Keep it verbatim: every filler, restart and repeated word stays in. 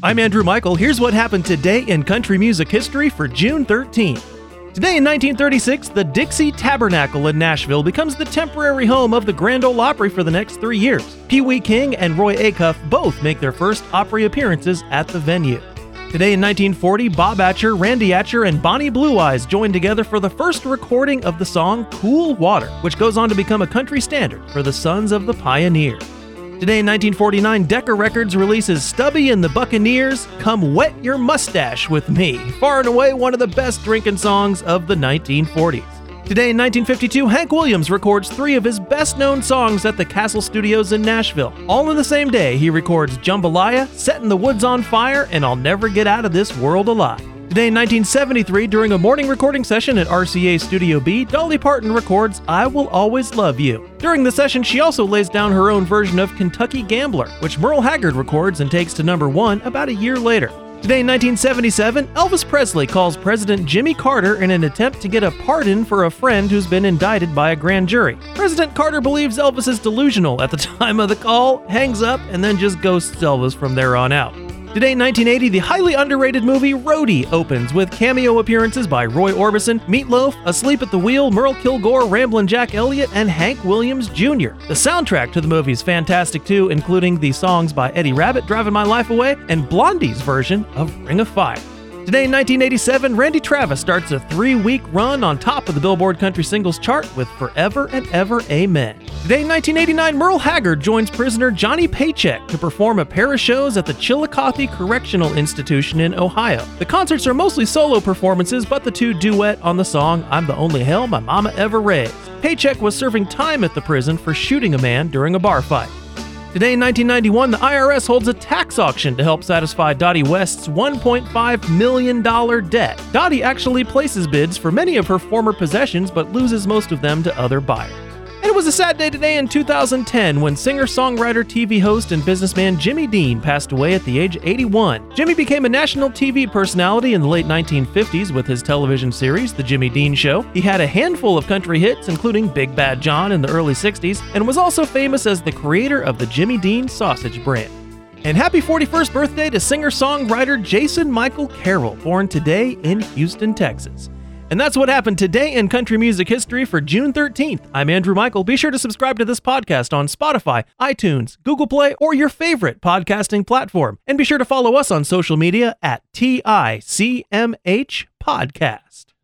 I'm Andrew Michael. Here's what happened today in country music history for June thirteenth. Today in nineteen thirty-six, the Dixie Tabernacle in Nashville becomes the temporary home of the Grand Ole Opry for the next three years. Pee Wee King and Roy Acuff both make their first Opry appearances at the venue. Today in nineteen forty, Bob Atcher, Randy Atcher, and Bonnie Blue Eyes joined together for the first recording of the song Cool Water, which goes on to become a country standard for the Sons of the Pioneer. Today in nineteen forty-nine, Decca Records releases Stubby and the Buccaneers' Come Wet Your Mustache With Me, far and away one of the best drinking songs of the nineteen forties. Today in nineteen fifty-two, Hank Williams records three of his best-known songs at the Castle Studios in Nashville. All in the same day, he records Jambalaya, Setting the Woods on Fire, and I'll Never Get Out of This World Alive. Today in nineteen seventy-three, during a morning recording session at R C A Studio B, Dolly Parton records I Will Always Love You. During the session, she also lays down her own version of Kentucky Gambler, which Merle Haggard records and takes to number one about a year later. Today in nineteen seventy-seven, Elvis Presley calls President Jimmy Carter in an attempt to get a pardon for a friend who's been indicted by a grand jury. President Carter believes Elvis is delusional at the time of the call, hangs up, and then just ghosts Elvis from there on out. Today in nineteen eighty, the highly underrated movie Roadie opens with cameo appearances by Roy Orbison, Meatloaf, Asleep at the Wheel, Merle Kilgore, Ramblin' Jack Elliott, and Hank Williams Junior The soundtrack to the movie is fantastic too, including the songs by Eddie Rabbitt, Driving My Life Away, and Blondie's version of Ring of Fire. Today in nineteen eighty-seven, Randy Travis starts a three-week run on top of the Billboard Country Singles Chart with Forever and Ever Amen. Today in nineteen eighty-nine, Merle Haggard joins prisoner Johnny Paycheck to perform a pair of shows at the Chillicothe Correctional Institution in Ohio. The concerts are mostly solo performances, but the two duet on the song I'm the Only Hell My Mama Ever Raised. Paycheck was serving time at the prison for shooting a man during a bar fight. Today in nineteen ninety-one, the I R S holds a tax auction to help satisfy Dottie West's one point five million dollars debt. Dottie actually places bids for many of her former possessions, but loses most of them to other buyers. And it was a sad day today in two thousand ten when singer-songwriter, T V host, and businessman Jimmy Dean passed away at the age of eighty-one. Jimmy became a national T V personality in the late nineteen fifties with his television series, The Jimmy Dean Show. He had a handful of country hits, including Big Bad John in the early sixties, and was also famous as the creator of the Jimmy Dean sausage brand. And happy forty-first birthday to singer-songwriter Jason Michael Carroll, born today in Houston, Texas. And that's what happened today in country music history for June thirteenth. I'm Andrew Michael. Be sure to subscribe to this podcast on Spotify, iTunes, Google Play, or your favorite podcasting platform. And be sure to follow us on social media at T I C M H Podcast.